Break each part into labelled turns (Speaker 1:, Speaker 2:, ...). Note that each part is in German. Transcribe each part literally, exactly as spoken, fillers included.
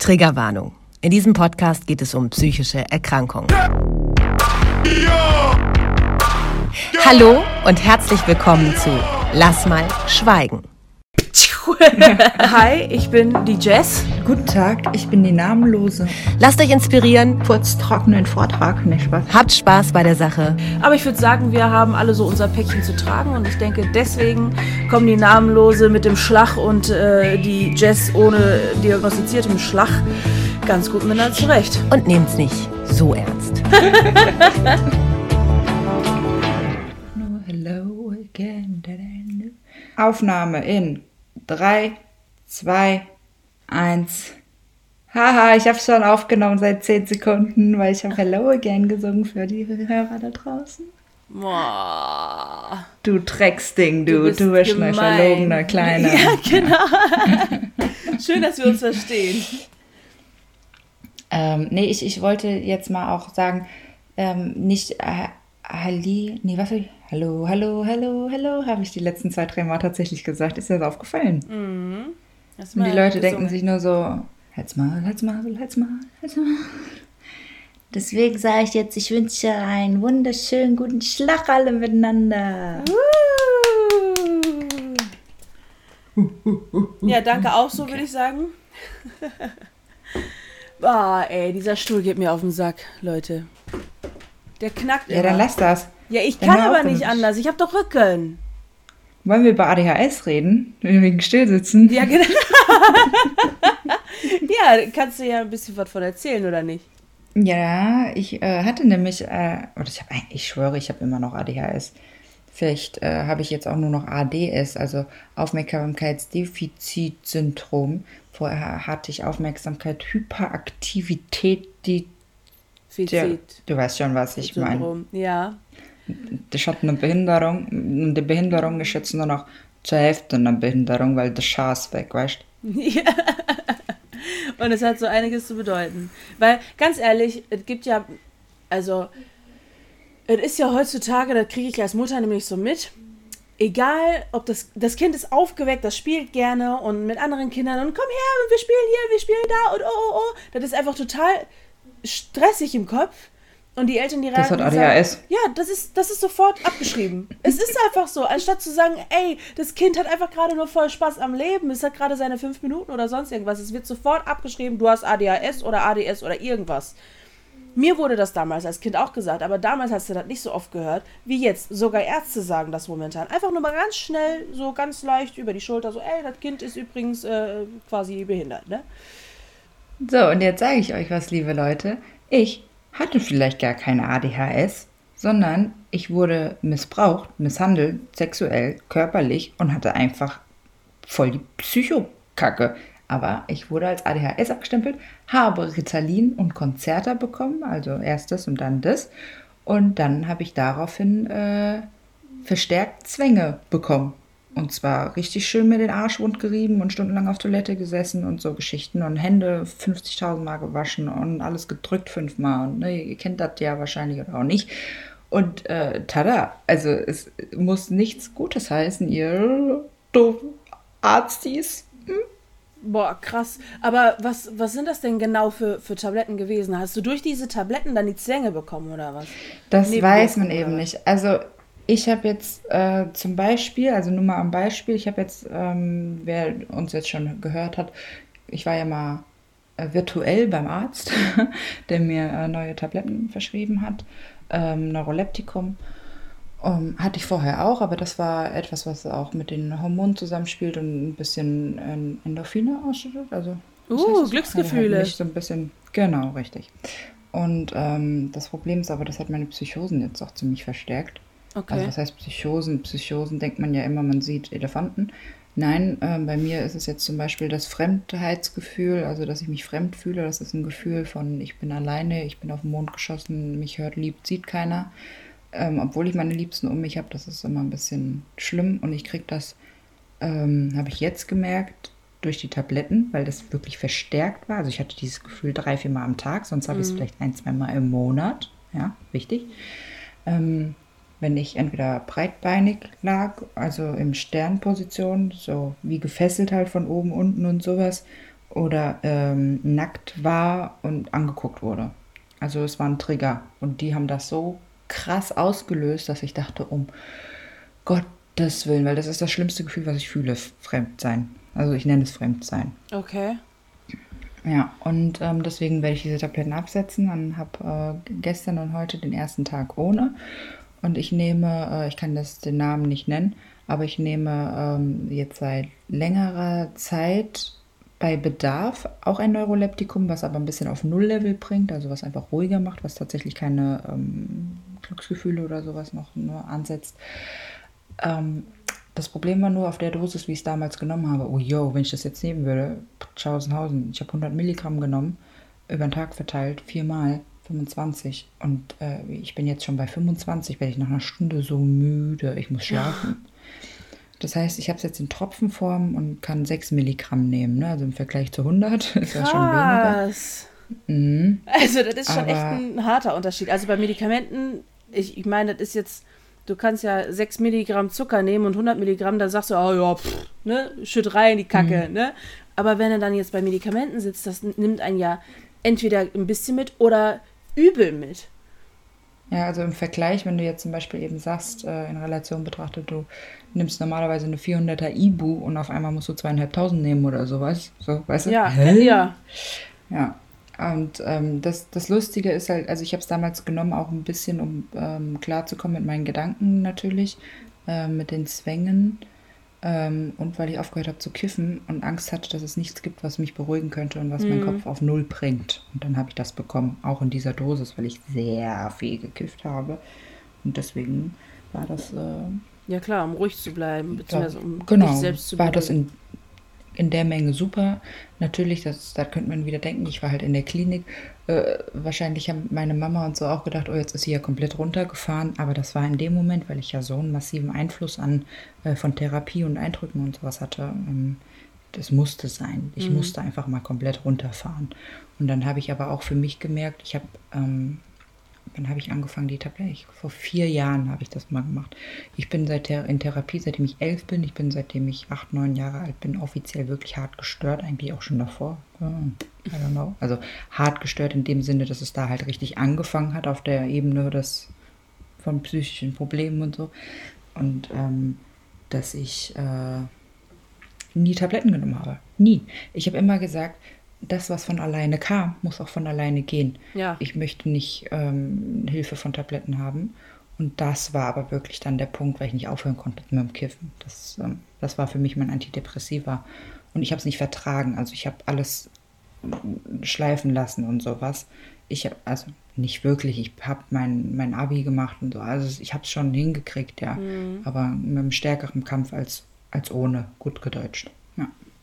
Speaker 1: Triggerwarnung. In diesem Podcast geht es um psychische Erkrankungen. Hallo und herzlich willkommen zu Lass mal schweigen.
Speaker 2: Hi, ich bin die Jess.
Speaker 3: Guten Tag, ich bin die Namenlose.
Speaker 1: Lasst euch inspirieren.
Speaker 3: Kurz trockenen Vortrag, nicht Spaß.
Speaker 1: Habt Spaß bei der Sache.
Speaker 2: Aber ich würde sagen, wir haben alle so unser Päckchen zu tragen und ich denke, deswegen kommen die Namenlose mit dem Schlag und äh, die Jess ohne diagnostiziertem Schlag ganz gut miteinander zurecht.
Speaker 1: Und nehmt's nicht so ernst.
Speaker 3: No, hello again. Aufnahme in drei, zwei, eins. Haha, ich habe schon aufgenommen seit zehn Sekunden, weil ich habe Hello Again gesungen für die Hörer da draußen.
Speaker 2: Boah.
Speaker 3: Du Drecksding, du,
Speaker 2: Du bist
Speaker 3: du bist
Speaker 2: gemein.
Speaker 3: eine verlogene Kleine.
Speaker 2: Ja, genau. Schön, dass wir uns verstehen.
Speaker 3: Ähm, nee, ich, ich wollte jetzt mal auch sagen, ähm, nicht äh, Halli, nee, was soll ich? Hallo, hallo, hallo, hallo, habe ich die letzten zwei, drei Mal tatsächlich gesagt. Ist dir das aufgefallen?
Speaker 2: Mhm. Das
Speaker 3: Und die
Speaker 2: mal
Speaker 3: Leute
Speaker 2: gesungen.
Speaker 3: denken sich nur so, halt's mal, halt's mal, halt's mal, halt's mal. Deswegen sage ich jetzt, ich wünsche einen wunderschönen guten Schlag alle miteinander.
Speaker 2: Ja, danke auch so, würde ich sagen. Boah, ey, dieser Stuhl geht mir auf den Sack, Leute. Der knackt
Speaker 3: Ja,
Speaker 2: immer.
Speaker 3: dann lass das.
Speaker 2: Ja, ich
Speaker 3: Dann
Speaker 2: kann
Speaker 3: hör auf
Speaker 2: aber nicht
Speaker 3: damit.
Speaker 2: anders. Ich habe doch Rücken.
Speaker 3: Wollen wir über A D H S reden? Wegen Stillsitzen?
Speaker 2: Ja, genau. Ja, kannst du ja ein bisschen was von erzählen, oder nicht?
Speaker 3: Ja, ich äh, hatte nämlich, äh, oder ich habe, ich schwöre, ich habe immer noch A D H S. Vielleicht äh, habe ich jetzt auch nur noch A D S, also Aufmerksamkeitsdefizitsyndrom. Vorher hatte ich Aufmerksamkeit, Hyperaktivität, die, der,
Speaker 2: Fizit.
Speaker 3: du weißt schon, was ich meine.
Speaker 2: Syndrom. Ja.
Speaker 3: Ich hatte eine Behinderung und die Behinderung ist jetzt nur noch zur Hälfte eine Behinderung, weil der Schaß weg, weißt du?
Speaker 2: Ja. Und es hat so einiges zu bedeuten. Weil, ganz ehrlich, es gibt ja, also, es ist ja heutzutage, das kriege ich als Mutter nämlich so mit, egal, ob das, das Kind ist aufgeweckt, das spielt gerne und mit anderen Kindern und komm her und wir spielen hier, wir spielen da und oh, oh, oh. Das ist einfach total stressig im Kopf. Und die Eltern, die
Speaker 3: Das
Speaker 2: raten
Speaker 3: hat
Speaker 2: und
Speaker 3: A D H S.
Speaker 2: sagen, ja, das ist, das ist sofort abgeschrieben. Es ist einfach so, anstatt zu sagen, ey, das Kind hat einfach gerade nur voll Spaß am Leben, es hat gerade seine fünf Minuten oder sonst irgendwas. Es wird sofort abgeschrieben, du hast A D H S oder A D S oder irgendwas. Mir wurde das damals als Kind auch gesagt, aber damals hast du das nicht so oft gehört, wie jetzt. Sogar Ärzte sagen das momentan. Einfach nur mal ganz schnell, so ganz leicht über die Schulter, so, ey, das Kind ist übrigens äh, quasi behindert, ne?
Speaker 3: So, und jetzt sage ich euch was, liebe Leute. Ich hatte vielleicht gar keine A D H S, sondern ich wurde missbraucht, misshandelt, sexuell, körperlich und hatte einfach voll die Psychokacke. Aber ich wurde als A D H S abgestempelt, habe Ritalin und Concerta bekommen, also erst das und dann das. Und dann habe ich daraufhin äh, verstärkt Zwänge bekommen. Und zwar richtig schön mir den Arsch wund gerieben und stundenlang auf Toilette gesessen und so Geschichten und Hände fünfzigtausend Mal gewaschen und alles gedrückt fünfmal. Und ne, ihr kennt das ja wahrscheinlich oder auch nicht. Und äh, tada, also es muss nichts Gutes heißen, ihr doofen Arztis.
Speaker 2: Boah, krass. Aber was, was sind das denn genau für, für Tabletten gewesen? Hast du durch diese Tabletten dann die Zwänge bekommen oder was?
Speaker 3: Das weiß man
Speaker 2: Nebenwirkungen
Speaker 3: eben
Speaker 2: oder was?
Speaker 3: nicht. Also ich habe jetzt äh, zum Beispiel, also nur mal am Beispiel, ich habe jetzt, ähm, wer uns jetzt schon gehört hat, ich war ja mal äh, virtuell beim Arzt, der mir äh, neue Tabletten verschrieben hat, ähm, Neuroleptikum. Um, hatte ich vorher auch, aber das war etwas, was auch mit den Hormonen zusammenspielt und ein bisschen ähm, Endorphine ausschüttet. Also, was
Speaker 2: Uh,
Speaker 3: heißt das?
Speaker 2: Glücksgefühle.
Speaker 3: Also halt nicht so ein bisschen, genau, richtig. Und ähm, das Problem ist aber, das hat meine Psychosen jetzt auch ziemlich verstärkt.
Speaker 2: Okay.
Speaker 3: Also was heißt Psychosen? Psychosen denkt man ja immer, man sieht Elefanten. Nein, ähm, bei mir ist es jetzt zum Beispiel das Fremdheitsgefühl, also dass ich mich fremd fühle. Das ist ein Gefühl von, ich bin alleine, ich bin auf den Mond geschossen, mich hört, liebt, sieht keiner. Ähm, obwohl ich meine Liebsten um mich habe, das ist immer ein bisschen schlimm. Und ich kriege das, ähm, habe ich jetzt gemerkt, durch die Tabletten, weil das wirklich verstärkt war. Also ich hatte dieses Gefühl drei, vier Mal am Tag, sonst habe ich es vielleicht ein, zwei Mal im Monat. Ja, wichtig. Ähm, wenn ich entweder breitbeinig lag, also in Sternposition, so wie gefesselt halt von oben, unten und sowas, oder ähm, nackt war und angeguckt wurde. Also es war ein Trigger und die haben das so krass ausgelöst, dass ich dachte, um Gottes Willen, weil das ist das schlimmste Gefühl, was ich fühle, Fremdsein. Also ich nenne es Fremdsein.
Speaker 2: Okay.
Speaker 3: Ja, und ähm, deswegen werde ich diese Tabletten absetzen und habe äh, gestern und heute den ersten Tag ohne. Und ich nehme, äh, ich kann das den Namen nicht nennen, aber ich nehme ähm, jetzt seit längerer Zeit bei Bedarf auch ein Neuroleptikum, was aber ein bisschen auf Null-Level bringt, also was einfach ruhiger macht, was tatsächlich keine ähm, Glücksgefühle oder sowas noch nur ansetzt. Ähm, das Problem war nur auf der Dosis, wie ich es damals genommen habe. Oh yo, wenn ich das jetzt nehmen würde, Tschaußenhausen, ich habe hundert Milligramm genommen, über den Tag verteilt, viermal, fünfundzwanzig. Und äh, ich bin jetzt schon bei fünfundzwanzig, werde ich nach einer Stunde so müde, ich muss schlafen. Das heißt, ich habe es jetzt in Tropfenform und kann sechs Milligramm nehmen, ne? Also im Vergleich zu hundert ist das schon weniger.
Speaker 2: Krass.
Speaker 3: Mhm.
Speaker 2: Also das ist schon
Speaker 3: Aber-
Speaker 2: echt ein harter Unterschied. Also bei Medikamenten, ich, ich meine, das ist jetzt, du kannst ja sechs Milligramm Zucker nehmen und hundert Milligramm, da sagst du, oh ja, pff, ne, schütt rein die Kacke, ne? Aber wenn er dann jetzt bei Medikamenten sitzt, das nimmt einen ja entweder ein bisschen mit oder übel mit.
Speaker 3: Ja, also im Vergleich, wenn du jetzt zum Beispiel eben sagst, äh, in Relation betrachtet, du nimmst normalerweise eine vierhunderter Ibu und auf einmal musst du zweieinhalbtausend nehmen oder sowas. So, weißt du?
Speaker 2: Ja,
Speaker 3: Hä?
Speaker 2: ja.
Speaker 3: Ja. Und ähm, das, das Lustige ist halt, also ich habe es damals genommen, auch ein bisschen, um ähm, klarzukommen mit meinen Gedanken natürlich, äh, mit den Zwängen ähm, und weil ich aufgehört habe zu kiffen und Angst hatte, dass es nichts gibt, was mich beruhigen könnte und was meinen Kopf auf Null bringt. Und dann habe ich das bekommen, auch in dieser Dosis, weil ich sehr viel gekifft habe. Und deswegen war das, äh,
Speaker 2: Ja klar, um ruhig zu bleiben, beziehungsweise um
Speaker 3: genau,
Speaker 2: dich selbst zu
Speaker 3: war das
Speaker 2: beruhigen.
Speaker 3: in, in der Menge super. Natürlich, das, da könnte man wieder denken, ich war halt in der Klinik. Äh, wahrscheinlich haben meine Mama und so auch gedacht, oh, jetzt ist sie ja komplett runtergefahren. Aber das war in dem Moment, weil ich ja so einen massiven Einfluss an äh, von Therapie und Eindrücken und sowas hatte. Ähm, das musste sein. Ich musste einfach mal komplett runterfahren. Und dann habe ich aber auch für mich gemerkt, ich habe, ähm, wann habe ich angefangen, die Tabletten? Ich- Vor vier Jahren habe ich das mal gemacht. Ich bin seit der, in Therapie, seitdem ich elf bin. Ich bin, seitdem ich acht, neun Jahre alt bin, offiziell wirklich hart gestört. Eigentlich auch schon davor. Ja, I don't know. Also hart gestört in dem Sinne, dass es da halt richtig angefangen hat auf der Ebene des, von psychischen Problemen und so. Und ähm, dass ich äh, nie Tabletten genommen habe. Nie. Ich habe immer gesagt, das, was von alleine kam, muss auch von alleine gehen.
Speaker 2: Ja.
Speaker 3: Ich möchte nicht ähm, Hilfe von Tabletten haben. Und das war aber wirklich dann der Punkt, weil ich nicht aufhören konnte mit dem Kiffen. Das, ähm, das war für mich mein Antidepressiva. Und ich habe es nicht vertragen. Also ich habe alles mm, schleifen lassen und sowas. Ich habe, also nicht wirklich, ich habe mein, mein Abi gemacht und so. Also ich habe es schon hingekriegt, ja. Aber mit einem stärkeren Kampf als, als ohne, gut gedeutscht. Ja.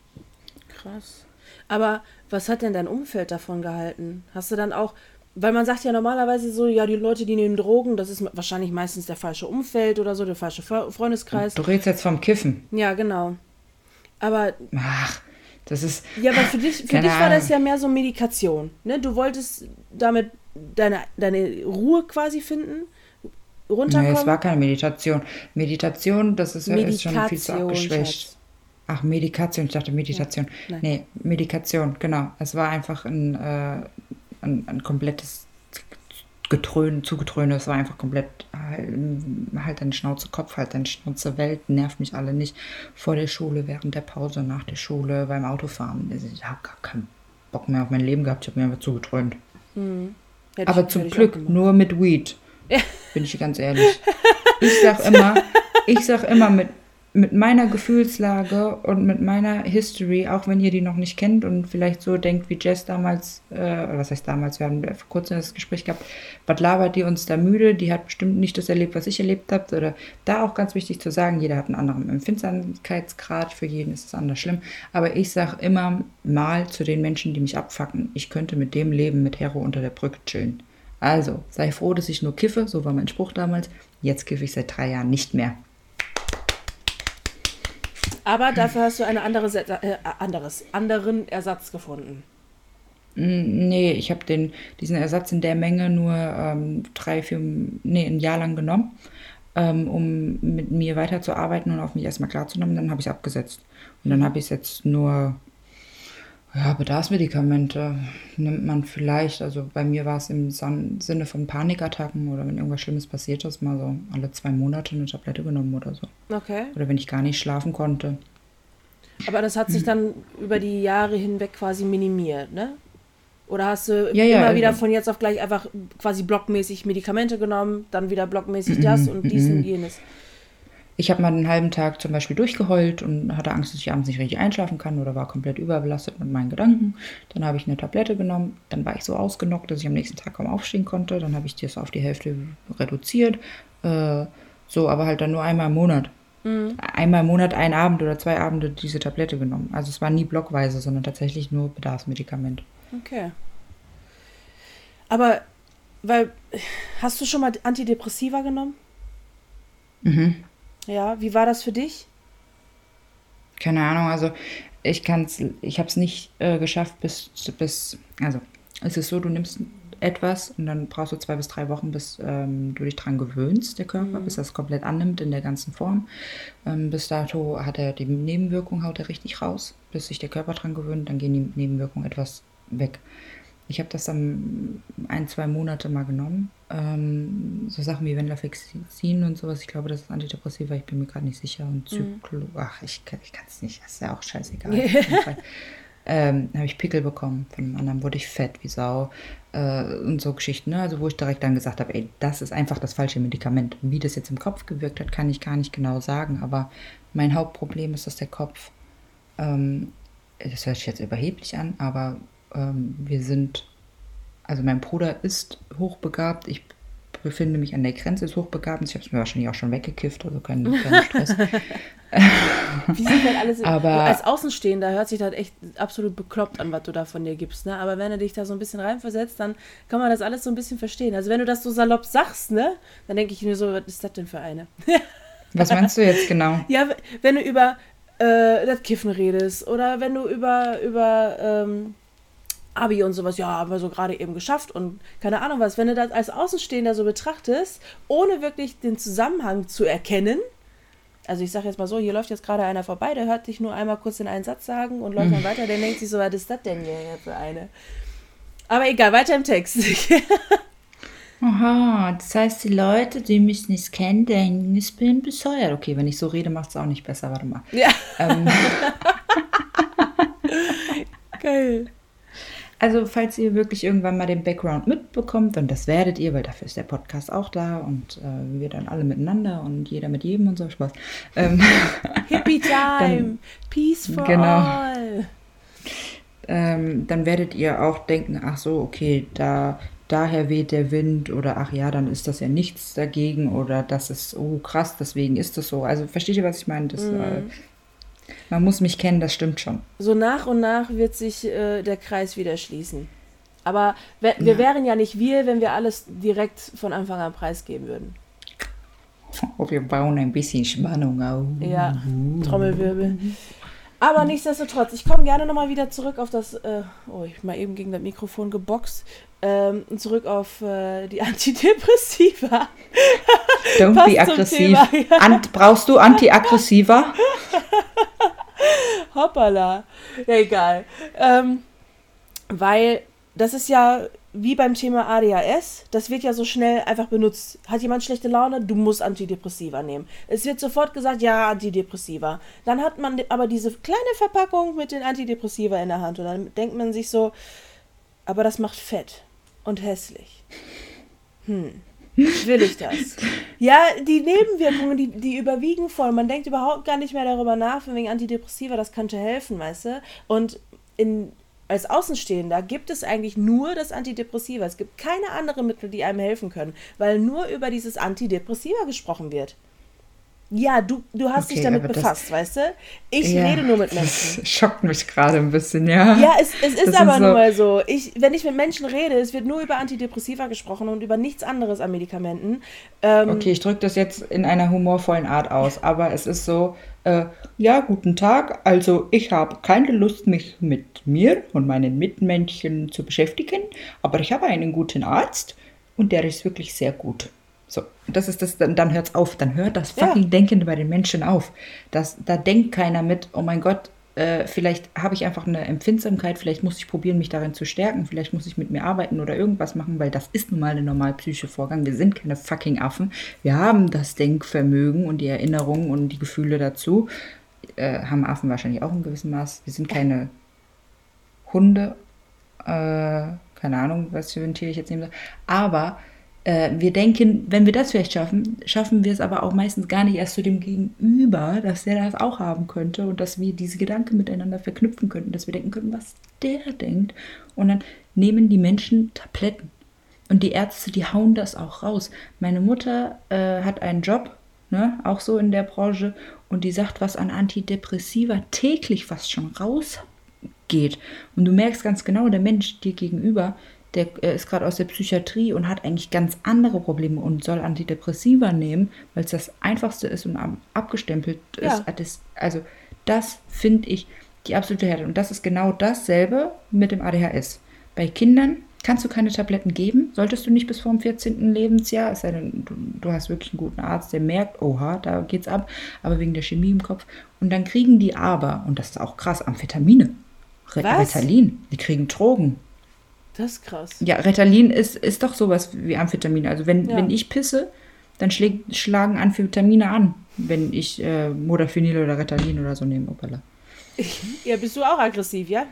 Speaker 2: Krass. Aber was hat denn dein Umfeld davon gehalten? Hast du dann auch, weil man sagt ja normalerweise so, ja, die Leute, die nehmen Drogen, das ist wahrscheinlich meistens der falsche Umfeld oder so, der falsche Fre- Freundeskreis.
Speaker 3: Du redest jetzt vom Kiffen.
Speaker 2: Ja, genau. Aber,
Speaker 3: Ach, das ist.
Speaker 2: ja, aber für dich, für
Speaker 3: Keine
Speaker 2: dich war das
Speaker 3: Ahnung.
Speaker 2: ja mehr so Medikation, ne? Du wolltest damit deine, deine Ruhe quasi finden, runterkommen.
Speaker 3: Nee, es war keine Meditation. Meditation, das ist, ja- ist schon viel zu
Speaker 2: Medikation,
Speaker 3: abgeschwächt.
Speaker 2: Schatz.
Speaker 3: Ach, Medikation, ich dachte Meditation.
Speaker 2: nein.
Speaker 3: Nee, Medikation, genau. Es war einfach ein, äh, ein, ein komplettes Getröhn, Zugetröne. Es war einfach komplett, halt, halt deine Schnauze Kopf, halt deine Schnauze Welt, nervt mich alle nicht. Vor der Schule, während der Pause, nach der Schule, beim Autofahren. Also ich habe gar keinen Bock mehr auf mein Leben gehabt. Ich habe mir einfach zugetrönt.
Speaker 2: Hätte
Speaker 3: Aber
Speaker 2: ich-
Speaker 3: zum
Speaker 2: hätte ich auch
Speaker 3: Glück
Speaker 2: gemacht.
Speaker 3: nur mit Weed. Bin ich ganz ehrlich. Ich sag immer, ich sag immer mit, mit meiner Gefühlslage und mit meiner History, auch wenn ihr die noch nicht kennt und vielleicht so denkt wie Jess damals, äh, oder was heißt damals, wir haben vor kurzem das Gespräch gehabt, was labert die uns da müde, die hat bestimmt nicht das erlebt, was ich erlebt habe, oder da auch ganz wichtig zu sagen, jeder hat einen anderen Empfindsamkeitsgrad, für jeden ist es anders schlimm, aber ich sag immer mal zu den Menschen, die mich abfacken, ich könnte mit dem leben, mit Hero unter der Brücke chillen. Also, sei froh, dass ich nur kiffe, so war mein Spruch damals, jetzt kiffe ich seit drei Jahren nicht mehr.
Speaker 2: Aber dafür hast du eine andere, Se- äh, anderes, anderen Ersatz gefunden.
Speaker 3: Mm, Nee, ich habe den diesen Ersatz in der Menge nur ähm, drei, vier, nee, ein Jahr lang genommen, ähm, um mit mir weiterzuarbeiten und auf mich erstmal klarzunehmen. Dann habe ich es abgesetzt. Und dann habe ich es jetzt nur, Ja, Bedarfsmedikamente nimmt man vielleicht, also bei mir war es im San- Sinne von Panikattacken oder wenn irgendwas Schlimmes passiert ist, mal so alle zwei Monate eine Tablette genommen oder so.
Speaker 2: Okay.
Speaker 3: Oder wenn ich gar nicht schlafen konnte.
Speaker 2: Aber das hat sich dann über die Jahre hinweg quasi minimiert, ne? Oder hast du
Speaker 3: Ja, ja,
Speaker 2: immer
Speaker 3: also-
Speaker 2: wieder von jetzt auf gleich einfach quasi blockmäßig Medikamente genommen, dann wieder blockmäßig das und dies und jenes?
Speaker 3: Ich habe mal einen halben Tag zum Beispiel durchgeheult und hatte Angst, dass ich abends nicht richtig einschlafen kann oder war komplett überbelastet mit meinen Gedanken. Dann habe ich eine Tablette genommen, dann war ich so ausgenockt, dass ich am nächsten Tag kaum aufstehen konnte. Dann habe ich das auf die Hälfte reduziert. Äh, so, aber halt dann nur einmal im Monat. Einmal im Monat, einen Abend oder zwei Abende diese Tablette genommen. Also es war nie blockweise, sondern tatsächlich nur Bedarfsmedikament.
Speaker 2: Okay. Aber, weil, hast du schon mal Antidepressiva genommen?
Speaker 3: Mhm.
Speaker 2: Ja, wie war das für dich?
Speaker 3: Keine Ahnung, also ich kann's, ich habe es nicht äh, geschafft bis, bis, also es ist so, du nimmst etwas und dann brauchst du zwei bis drei Wochen, bis ähm, du dich dran gewöhnst, der Körper, bis er es komplett annimmt in der ganzen Form. Ähm, bis dato hat er die Nebenwirkung, haut er richtig raus, bis sich der Körper dran gewöhnt, dann gehen die Nebenwirkungen etwas weg. Ich habe das dann ein, zwei Monate mal genommen. Ähm, so Sachen wie Venlafaxin und sowas. Ich glaube, das ist Antidepressiva. Ich bin mir gerade nicht sicher. Und Zyklop. Ach, ich, kann- ich kann es nicht. Das ist ja auch scheißegal. Auf jeden Fall. Ähm, habe ich Pickel bekommen. Von dem anderen wurde ich fett wie Sau. Äh, und so Geschichten. Ne? Also wo ich direkt dann gesagt habe, ey, das ist einfach das falsche Medikament. Wie das jetzt im Kopf gewirkt hat, kann ich gar nicht genau sagen. Aber mein Hauptproblem ist, dass der Kopf, ähm, das hört sich jetzt überheblich an, aber ähm, wir sind, also mein Bruder ist hochbegabt, ich befinde mich an der Grenze des Hochbegabens, ich habe es mir wahrscheinlich auch schon weggekifft, also kein, kein Stress.
Speaker 2: Wie sind denn alles,
Speaker 3: Aber-
Speaker 2: als Außenstehender hört sich das echt absolut bekloppt an, was du da von dir gibst, ne? Aber wenn du dich da so ein bisschen reinversetzt, dann kann man das alles so ein bisschen verstehen. Also wenn du das so salopp sagst, ne? Dann denke ich mir so, was ist das denn für eine?
Speaker 3: Was meinst du jetzt genau?
Speaker 2: Ja, wenn du über äh, das Kiffen redest oder wenn du über, über ähm, Abi und sowas, ja, haben wir so gerade eben geschafft und keine Ahnung was, wenn du das als Außenstehender so betrachtest, ohne wirklich den Zusammenhang zu erkennen, also ich sage jetzt mal so, hier läuft jetzt gerade einer vorbei, der hört dich nur einmal kurz den einen Satz sagen und läuft dann weiter, der denkt sich so, was ist das denn hier für eine? Aber egal, weiter im Text.
Speaker 3: Aha, das heißt, die Leute, die mich nicht kennen, denken, ich bin bescheuert. Okay, wenn ich so rede, macht es auch nicht besser, warte mal.
Speaker 2: Ja,
Speaker 3: Ähm,
Speaker 2: geil.
Speaker 3: Also, falls ihr wirklich irgendwann mal den Background mitbekommt, und das werdet ihr, weil dafür ist der Podcast auch da und äh, wir dann alle miteinander und jeder mit jedem und so Spaß. Ähm,
Speaker 2: Hippie Time,
Speaker 3: Dann-
Speaker 2: Peace for
Speaker 3: Genau.
Speaker 2: all.
Speaker 3: ähm, dann werdet ihr auch denken, ach so, okay, da daher weht der Wind oder ach ja, dann ist das ja nichts dagegen oder das ist, oh krass, deswegen ist das so. Also versteht ihr, was ich meine? Das, äh, man muss mich kennen, das stimmt schon.
Speaker 2: So nach und nach wird sich äh, der Kreis wieder schließen. Aber wir, wir
Speaker 3: Ja.
Speaker 2: wären ja nicht wir, wenn wir alles direkt von Anfang an preisgeben würden.
Speaker 3: Oh, wir bauen ein bisschen Spannung auf.
Speaker 2: Ja, Trommelwirbel. Aber nichtsdestotrotz, ich komme gerne nochmal wieder zurück auf das, äh, oh, ich bin mal eben gegen das Mikrofon geboxt, ähm, zurück auf äh, die Antidepressiva.
Speaker 3: Don't
Speaker 2: Passt
Speaker 3: be
Speaker 2: zum
Speaker 3: aggressiv.
Speaker 2: Thema, ja.
Speaker 3: Ant, brauchst du Antiaggressiva?
Speaker 2: Hoppala. Ja, egal. Ähm, weil das ist ja wie beim Thema A D H S, das wird ja so schnell einfach benutzt. Hat jemand schlechte Laune? Du musst Antidepressiva nehmen. Es wird sofort gesagt, ja, Antidepressiva. Dann hat man aber diese kleine Verpackung mit den Antidepressiva in der Hand und dann denkt man sich so, aber das macht fett und hässlich. Hm. Will ich das? Ja, die Nebenwirkungen, die, die überwiegen voll. Man denkt überhaupt gar nicht mehr darüber nach, von wegen Antidepressiva, das könnte helfen, weißt du? Und in, als Außenstehender gibt es eigentlich nur das Antidepressiva. Es gibt keine anderen Mittel, die einem helfen können, weil nur über dieses Antidepressiva gesprochen wird. Ja, du, du hast
Speaker 3: Okay,
Speaker 2: dich damit
Speaker 3: aber das-
Speaker 2: befasst, weißt du? Ich
Speaker 3: Ja,
Speaker 2: rede nur mit Menschen.
Speaker 3: Das schockt mich gerade ein bisschen, ja.
Speaker 2: Ja, es, es ist
Speaker 3: Das
Speaker 2: aber
Speaker 3: sind
Speaker 2: nun
Speaker 3: so-
Speaker 2: mal so. Ich, wenn ich mit Menschen rede, es wird nur über Antidepressiva gesprochen und über nichts anderes an Medikamenten. Ähm,
Speaker 3: Okay, ich drücke das jetzt in einer humorvollen Art aus, aber es ist so, äh, ja, guten Tag, also ich habe keine Lust, mich mit mir und meinen Mitmenschen zu beschäftigen, aber ich habe einen guten Arzt und der ist wirklich sehr gut. So, das ist das, dann, dann hört's auf, dann hört das
Speaker 2: Ja.
Speaker 3: fucking Denken bei den Menschen auf. Das, da denkt keiner mit, oh mein Gott, äh, vielleicht habe ich einfach eine Empfindsamkeit, vielleicht muss ich probieren, mich darin zu stärken, vielleicht muss ich mit mir arbeiten oder irgendwas machen, weil das ist nun mal ein normal psychischer Vorgang. Wir sind keine fucking Affen. Wir haben das Denkvermögen und die Erinnerungen und die Gefühle dazu. Äh, haben Affen wahrscheinlich auch in gewissem Maß. Wir sind keine Hunde, äh, keine Ahnung, was für ein Tier ich jetzt nehmen soll. Aber äh, wir denken, wenn wir das vielleicht schaffen, schaffen wir es aber auch meistens gar nicht erst zu dem Gegenüber, dass der das auch haben könnte und dass wir diese Gedanken miteinander verknüpfen könnten, dass wir denken könnten, was der denkt. Und dann nehmen die Menschen Tabletten. Und die Ärzte, die hauen das auch raus. Meine Mutter äh, hat einen Job, ne, auch so in der Branche, und die sagt, was an Antidepressiva täglich fast schon rausgeht. Und du merkst ganz genau, der Mensch dir gegenüber, der äh, ist gerade aus der Psychiatrie und hat eigentlich ganz andere Probleme und soll Antidepressiva nehmen, weil es das Einfachste ist und ab- abgestempelt
Speaker 2: Ja.
Speaker 3: ist. Das, also das finde ich die absolute Härte. Und das ist genau dasselbe mit dem A D H S. Bei Kindern kannst du keine Tabletten geben, solltest du nicht bis vor dem vierzehnten Lebensjahr, es sei denn, du, du hast wirklich einen guten Arzt, der merkt, oha, da geht's ab, aber wegen der Chemie im Kopf. Und dann kriegen die aber, und das ist auch krass, Amphetamine, Re-
Speaker 2: Was?
Speaker 3: Ritalin, die kriegen Drogen.
Speaker 2: Das ist krass.
Speaker 3: Ja, Ritalin ist, ist doch sowas wie Amphetamine. Also wenn,
Speaker 2: Ja.
Speaker 3: wenn ich pisse, dann schläg, schlagen Amphetamine an, wenn ich äh, Modafinil oder Ritalin oder so nehme. Opala.
Speaker 2: Ja, bist du auch aggressiv, ja?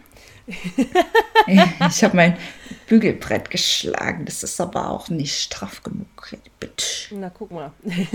Speaker 3: Ich habe mein Bügelbrett geschlagen. Das ist aber auch nicht straff genug. Bitch.
Speaker 2: Na, guck mal.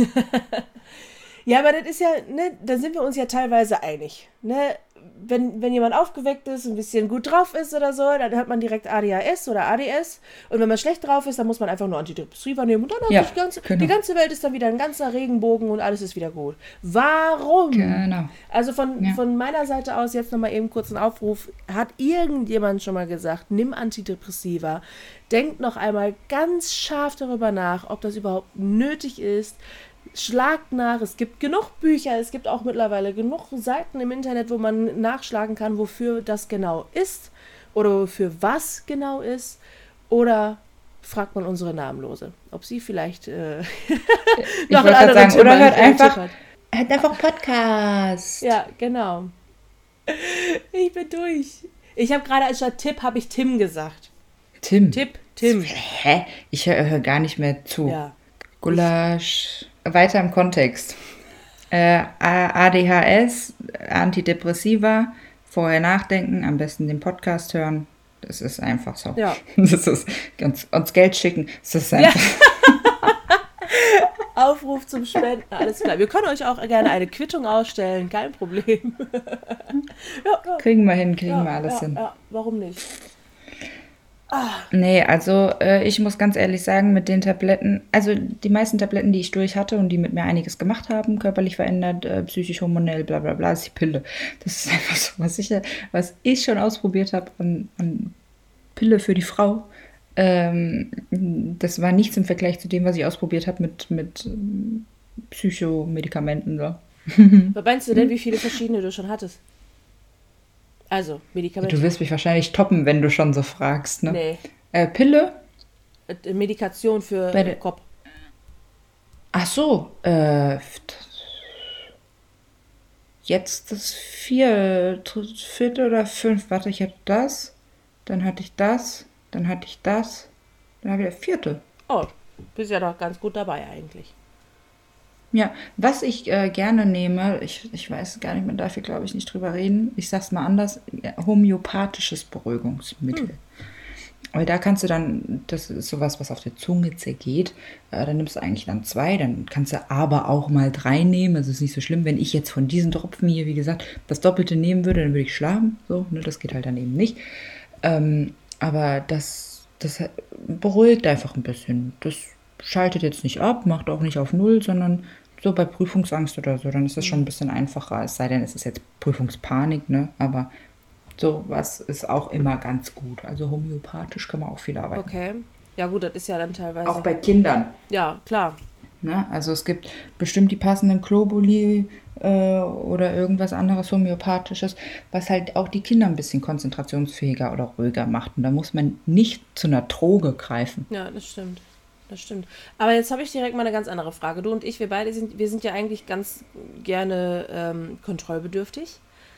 Speaker 2: Ja, aber das ist ja, ne, da sind wir uns ja teilweise einig. Ne? Wenn, wenn jemand aufgeweckt ist, ein bisschen gut drauf ist oder so, dann hat man direkt A D H S oder A D S. Und wenn man schlecht drauf ist, dann muss man einfach nur Antidepressiva nehmen. Und dann hat
Speaker 3: Ja,
Speaker 2: die, ganze,
Speaker 3: genau.
Speaker 2: die ganze Welt ist dann wieder ein ganzer Regenbogen und alles ist wieder gut. Warum?
Speaker 3: Genau.
Speaker 2: Also von,
Speaker 3: Ja.
Speaker 2: von meiner Seite aus jetzt nochmal eben kurz ein Aufruf. Hat irgendjemand schon mal gesagt, nimm Antidepressiva. Denkt noch einmal ganz scharf darüber nach, ob das überhaupt nötig ist. Schlagt nach, es gibt genug Bücher, es gibt auch mittlerweile genug Seiten im Internet, wo man nachschlagen kann, wofür das genau ist oder wofür was genau ist. Oder fragt man unsere Namenlose, ob sie vielleicht äh,
Speaker 3: Ich
Speaker 2: noch
Speaker 3: wollte
Speaker 2: einen
Speaker 3: gerade
Speaker 2: anderen
Speaker 3: sagen, oder
Speaker 2: Tipp-
Speaker 3: hört
Speaker 2: äh,
Speaker 3: einfach,
Speaker 2: Tipp hat.
Speaker 3: hört einfach Podcast.
Speaker 2: Ja, genau. Ich bin durch. Ich habe gerade anstatt Tipp, habe ich Tim gesagt.
Speaker 3: Tim.
Speaker 2: Tipp, Tim.
Speaker 3: Hä? Ich höre hör gar nicht mehr zu.
Speaker 2: Ja.
Speaker 3: Gulasch. Weiter im Kontext. Äh, A D H S, Antidepressiva, vorher nachdenken, am besten den Podcast hören. Das ist einfach so.
Speaker 2: Ja.
Speaker 3: Das ist uns, uns Geld schicken. Das ist
Speaker 2: Ja.
Speaker 3: einfach.
Speaker 2: Aufruf zum Spenden, alles klar. Wir können euch auch gerne eine Quittung ausstellen, kein Problem. ja, ja,
Speaker 3: Kriegen wir hin, kriegen
Speaker 2: ja,
Speaker 3: wir alles
Speaker 2: ja,
Speaker 3: hin.
Speaker 2: Ja, warum nicht?
Speaker 3: Nee, also äh, ich muss ganz ehrlich sagen, mit den Tabletten, also die meisten Tabletten, die ich durch hatte und die mit mir einiges gemacht haben, körperlich verändert, äh, psychisch, hormonell, bla bla bla, ist die Pille. Das ist einfach so, was ich, was ich schon ausprobiert habe an, an Pille für die Frau. Ähm, das war nichts im Vergleich zu dem, was ich ausprobiert habe mit, mit ähm, Psychomedikamenten. So.
Speaker 2: Was meinst du denn, wie viele verschiedene du schon hattest? Also, Medikamente.
Speaker 3: Du wirst mich wahrscheinlich toppen, wenn du schon so fragst. Ne?
Speaker 2: Nee.
Speaker 3: Äh, Pille?
Speaker 2: Äh, Medikation für
Speaker 3: Bei der-
Speaker 2: Kopf.
Speaker 3: Ach so, äh, jetzt das vier, vierte oder fünf. Warte, ich hatte das, dann hatte ich das, dann hatte ich das, dann habe ich das vierte.
Speaker 2: Oh, bist ja doch ganz gut dabei eigentlich.
Speaker 3: Ja, was ich äh, gerne nehme, ich, ich weiß gar nicht, man darf hier glaube ich nicht drüber reden, ich sag's mal anders, homöopathisches Beruhigungsmittel. Weil da kannst du dann, das ist sowas, was auf der Zunge zergeht, äh, dann nimmst du eigentlich dann zwei, dann kannst du aber auch mal drei nehmen, also ist nicht so schlimm, wenn ich jetzt von diesen Tropfen hier, wie gesagt, das Doppelte nehmen würde, dann würde ich schlafen, so, ne, das geht halt dann eben nicht. Ähm, aber das, das beruhigt einfach ein bisschen, das schaltet jetzt nicht ab, macht auch nicht auf Null, sondern so bei Prüfungsangst oder so, dann ist das schon ein bisschen einfacher, es sei denn, es ist jetzt Prüfungspanik, ne, aber sowas ist auch immer ganz gut. Also homöopathisch kann man auch viel arbeiten.
Speaker 2: Okay. Ja gut, das ist ja dann teilweise...
Speaker 3: Auch bei Kindern.
Speaker 2: Ja, klar.
Speaker 3: Ne? Also es gibt bestimmt die passenden Globuli äh, oder irgendwas anderes homöopathisches, was halt auch die Kinder ein bisschen konzentrationsfähiger oder ruhiger macht. Und da muss man nicht zu einer Droge greifen.
Speaker 2: Ja, das stimmt. Das stimmt. Aber jetzt habe ich direkt mal eine ganz andere Frage. Du und ich, wir beide sind, wir sind ja eigentlich ganz gerne ähm, kontrollbedürftig.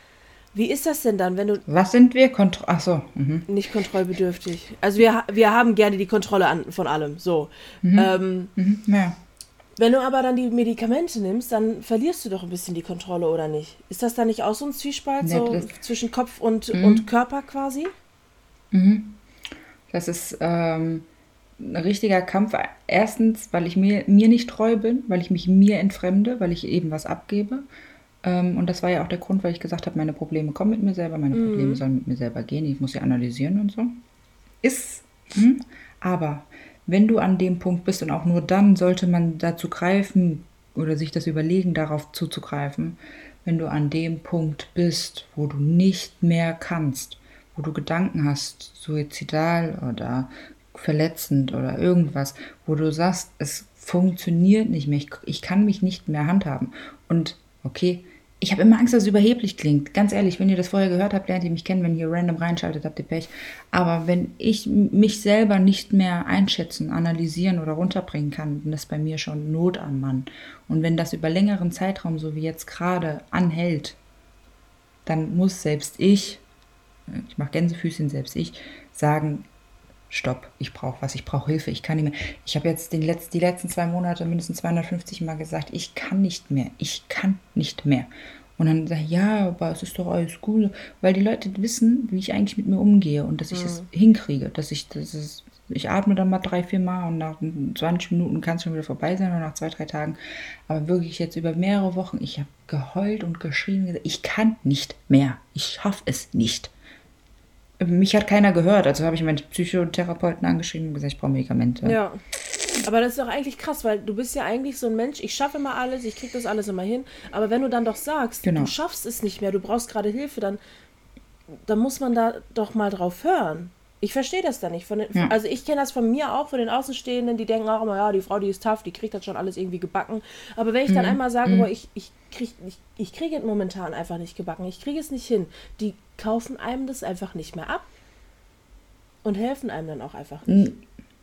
Speaker 2: Wie ist das denn dann, wenn du...
Speaker 3: Was sind wir? Kontro- Ach so. Mhm.
Speaker 2: Nicht kontrollbedürftig. Also wir, wir haben gerne die Kontrolle an, von allem. So.
Speaker 3: Mhm.
Speaker 2: Ähm,
Speaker 3: Mhm. Ja.
Speaker 2: Wenn du aber dann die Medikamente nimmst, dann verlierst du doch ein bisschen die Kontrolle, oder nicht? Ist das dann nicht auch so ein Zwiespalt,
Speaker 3: Nee,
Speaker 2: so
Speaker 3: das-
Speaker 2: zwischen Kopf und,
Speaker 3: Mhm.
Speaker 2: und Körper quasi?
Speaker 3: Mhm. Das ist ähm, ein richtiger Kampf. Erstens, weil ich mir, mir nicht treu bin, weil ich mich mir entfremde, weil ich eben was abgebe. Ähm, und das war ja auch der Grund, weil ich gesagt habe, meine Probleme kommen mit mir selber, meine
Speaker 2: Mhm.
Speaker 3: Probleme sollen mit mir selber gehen, ich muss sie analysieren und so. Ist, hm, aber wenn du an dem Punkt bist und auch nur dann sollte man dazu greifen oder sich das überlegen, darauf zuzugreifen, wenn du an dem Punkt bist, wo du nicht mehr kannst, wo du Gedanken hast, suizidal oder verletzend oder irgendwas, wo du sagst, es funktioniert nicht mehr, ich, ich kann mich nicht mehr handhaben. Und okay, ich habe immer Angst, dass es überheblich klingt. Ganz ehrlich, wenn ihr das vorher gehört habt, lernt ihr mich kennen. Wenn ihr random reinschaltet, habt ihr Pech. Aber wenn ich mich selber nicht mehr einschätzen, analysieren oder runterbringen kann, dann ist bei mir schon Not am Mann. Und wenn das über längeren Zeitraum, so wie jetzt gerade, anhält, dann muss selbst ich, ich mache Gänsefüßchen, selbst ich, sagen, stopp, ich brauche was, ich brauche Hilfe, ich kann nicht mehr. Ich habe jetzt den Letz-, die letzten zwei Monate mindestens zweihundertfünfzig Mal gesagt, ich kann nicht mehr, ich kann nicht mehr. Und dann sage ich, ja, aber es ist doch alles cool, weil die Leute wissen, wie ich eigentlich mit mir umgehe und dass ich es hinkriege, dass ich, das ist, ich atme dann mal drei, vier Mal und nach zwanzig Minuten kann es schon wieder vorbei sein oder nach zwei, drei Tagen. Aber wirklich jetzt über mehrere Wochen, ich habe geheult und geschrien, gesagt, ich kann nicht mehr, ich schaffe es nicht. Mich hat keiner gehört, also habe ich meinen Psychotherapeuten angeschrieben und gesagt, ich brauche Medikamente.
Speaker 2: Ja. Aber das ist doch eigentlich krass, weil du bist ja eigentlich so ein Mensch, ich schaffe immer alles, ich kriege das alles immer hin. Aber wenn du dann doch sagst,
Speaker 3: Genau.
Speaker 2: du schaffst es nicht mehr, du brauchst gerade Hilfe, dann, dann muss man da doch mal drauf hören. Ich verstehe das da nicht. Von den,
Speaker 3: Ja.
Speaker 2: Also ich kenne das von mir auch, von den Außenstehenden, die denken auch immer, ja, die Frau, die ist tough, die kriegt das schon alles irgendwie gebacken. Aber wenn ich dann einmal sage, boah, ich, ich kriege ich, ich krieg es momentan einfach nicht gebacken, ich kriege es nicht hin, die kaufen einem das einfach nicht mehr ab und helfen einem dann auch einfach nicht.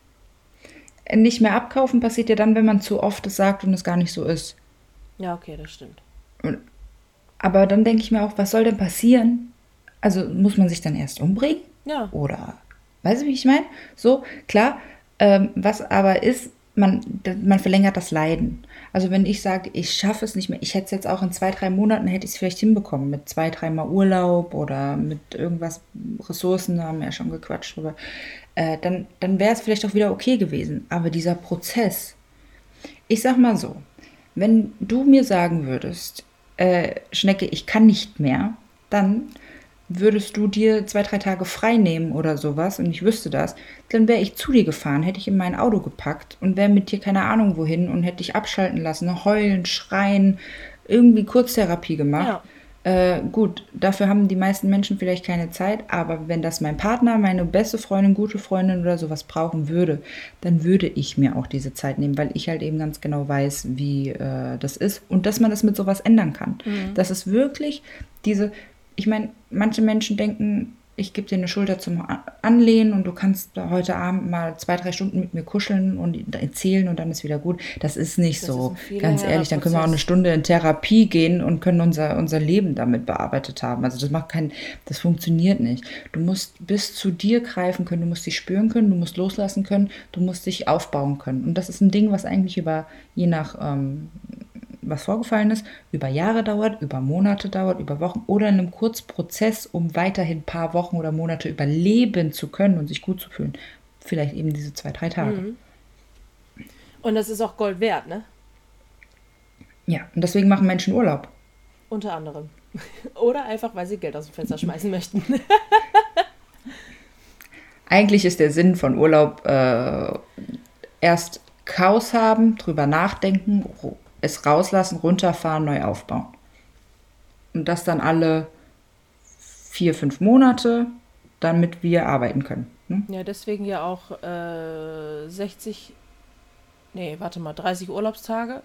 Speaker 3: Nicht mehr abkaufen passiert ja dann, wenn man zu oft es sagt und es gar nicht so ist.
Speaker 2: Ja, okay, das stimmt.
Speaker 3: Aber dann denke ich mir auch, was soll denn passieren? Also muss man sich dann erst umbringen?
Speaker 2: Ja.
Speaker 3: Oder, weißt du, wie ich meine? So, klar, ähm, was aber ist, man, man verlängert das Leiden. Also wenn ich sage, ich schaffe es nicht mehr, ich hätte es jetzt auch in zwei, drei Monaten, hätte ich es vielleicht hinbekommen, mit zwei, dreimal Urlaub oder mit irgendwas, Ressourcen, da haben wir ja schon gequatscht drüber, äh, dann, dann wäre es vielleicht auch wieder okay gewesen. Aber dieser Prozess, ich sag mal so, wenn du mir sagen würdest, äh, Schnecke, ich kann nicht mehr, dann würdest du dir zwei, drei Tage frei nehmen oder sowas und ich wüsste das, dann wäre ich zu dir gefahren, hätte ich in mein Auto gepackt und wäre mit dir keine Ahnung wohin und hätte dich abschalten lassen, heulen, schreien, irgendwie Kurztherapie gemacht. Ja. Äh, gut, dafür haben die meisten Menschen vielleicht keine Zeit, aber wenn das mein Partner, meine beste Freundin, gute Freundin oder sowas brauchen würde, dann würde ich mir auch diese Zeit nehmen, weil ich halt eben ganz genau weiß, wie äh, das ist und dass man das mit sowas ändern kann. Mhm. Das ist wirklich diese... Ich meine, manche Menschen denken, ich gebe dir eine Schulter zum Anlehnen und du kannst heute Abend mal zwei, drei Stunden mit mir kuscheln und erzählen und dann ist wieder gut. Das ist nicht das so. Ist ganz ehrlich, dann können wir auch eine Stunde in Therapie gehen und können unser, unser Leben damit bearbeitet haben. Also das macht kein, das funktioniert nicht. Du musst bis zu dir greifen können, du musst dich spüren können, du musst loslassen können, du musst dich aufbauen können. Und das ist ein Ding, was eigentlich über, je nach ähm, was vorgefallen ist, über Jahre dauert, über Monate dauert, über Wochen oder in einem Kurzprozess, um weiterhin ein paar Wochen oder Monate überleben zu können und sich gut zu fühlen. Vielleicht eben diese zwei, drei Tage.
Speaker 2: Mhm. Und das ist auch Gold wert, ne?
Speaker 3: Ja, und deswegen machen Menschen Urlaub.
Speaker 2: Unter anderem. Oder einfach, weil sie Geld aus dem Fenster schmeißen möchten.
Speaker 3: Eigentlich ist der Sinn von Urlaub äh, erst Chaos haben, drüber nachdenken, es rauslassen, runterfahren, neu aufbauen. Und das dann alle vier, fünf Monate, damit wir arbeiten können. Ne?
Speaker 2: Ja, deswegen ja auch äh, sechzig, nee, warte mal, dreißig Urlaubstage.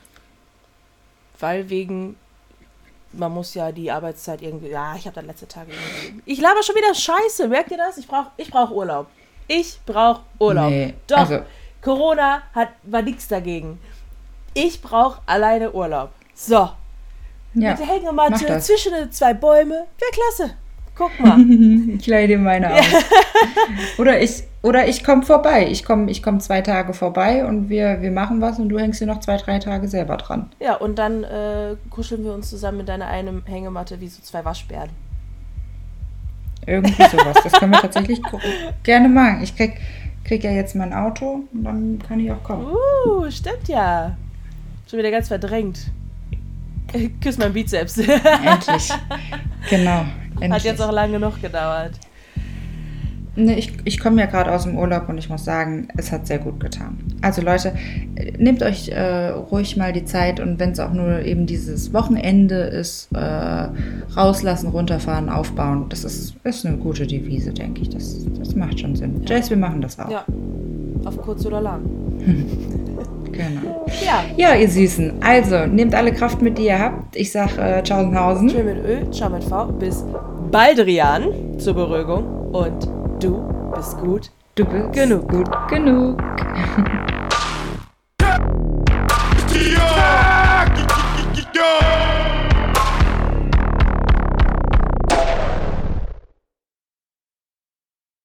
Speaker 2: Weil wegen, man muss ja die Arbeitszeit irgendwie, ja, ich habe dann letzte Tage irgendwie. Ich laber schon wieder Scheiße, merkt ihr das? Ich brauche ich brauch Urlaub. Ich brauche Urlaub.
Speaker 3: Nee,
Speaker 2: Doch,
Speaker 3: also,
Speaker 2: Corona hat, war nichts dagegen. Ich brauche alleine Urlaub. So.
Speaker 3: Ja,
Speaker 2: mit der
Speaker 3: mach
Speaker 2: Hängematte
Speaker 3: das.
Speaker 2: zwischen den zwei Bäume. Wäre klasse. Guck mal.
Speaker 3: Ich leihe dir meine aus. Oder ich, oder ich komme vorbei. Ich komme ich komm zwei Tage vorbei und wir, wir machen was und du hängst dir noch zwei, drei Tage selber dran.
Speaker 2: Ja, und dann äh, kuscheln wir uns zusammen mit deiner einen Hängematte wie so zwei Waschbären.
Speaker 3: Irgendwie sowas. Das können wir tatsächlich gucken. Gerne machen. Ich krieg, krieg ja jetzt mein Auto und dann kann ich auch kommen.
Speaker 2: Uh, stimmt ja. Schon wieder ganz verdrängt. Küss mein Bizeps.
Speaker 3: Endlich. Genau. Endlich.
Speaker 2: Hat jetzt auch lange genug gedauert.
Speaker 3: Nee, ich, ich komme ja gerade aus dem Urlaub und ich muss sagen, es hat sehr gut getan. Also Leute, nehmt euch äh, ruhig mal die Zeit und wenn es auch nur eben dieses Wochenende ist, äh, rauslassen, runterfahren, aufbauen. Das ist, ist eine gute Devise, denke ich. Das, das macht schon Sinn.
Speaker 2: Ja.
Speaker 3: Jace, wir machen das auch.
Speaker 2: Ja, auf kurz oder lang.
Speaker 3: Genau.
Speaker 2: Ja,
Speaker 3: Ja, ihr Süßen. Also, nehmt alle Kraft mit, die ihr habt. Ich sag äh, Tschaußenhausen.
Speaker 2: schön mit Ö, ciao mit V. Bis Baldrian zur Beruhigung. Und du bist gut
Speaker 3: Du bist
Speaker 2: genug.
Speaker 3: gut genug.